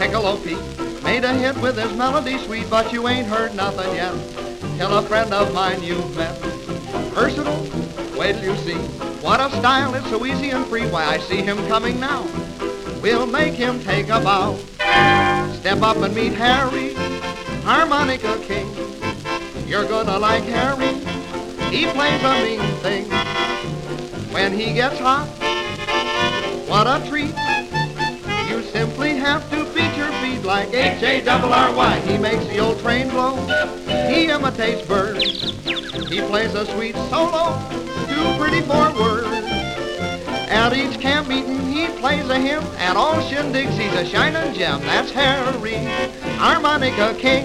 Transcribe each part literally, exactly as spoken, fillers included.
Michelope made a hit with his melody sweet, but you ain't heard nothing yet till a friend of mine you've met. Versatile, wait till you see what a style, it's so easy and free. Why, I see him coming now, we'll make him take a bow. Step up and meet Harry, harmonica king. You're gonna like Harry, he plays a mean thing. When he gets hot, what a treat. You simply have to beat your feet like H A R R Y. He makes the old train blow, he imitates birds. He plays a sweet solo, too pretty for words. At each camp meeting he plays a hymn. At all shindigs he's a shining gem. That's Harry, harmonica king.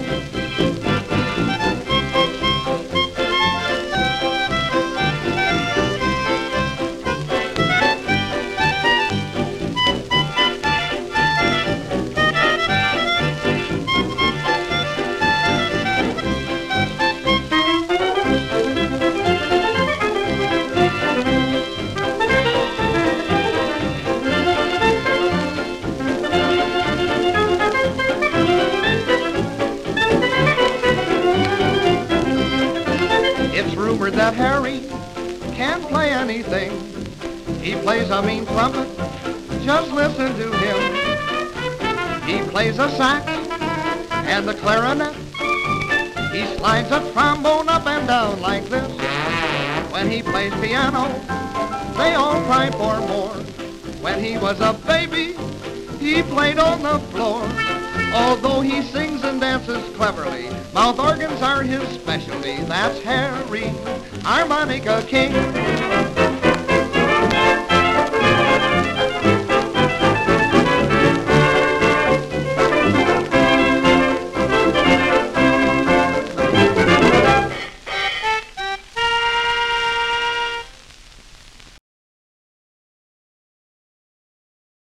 It's rumored that Harry can't play anything. He plays a mean trumpet, just listen to him. He plays a sax and the clarinet. He slides a trombone up and down like this. When he plays piano, they all cry for more. When he was a baby, he played on the floor. Although he sings and dances cleverly, mouth organs are his specialty. That's Harry, harmonica king.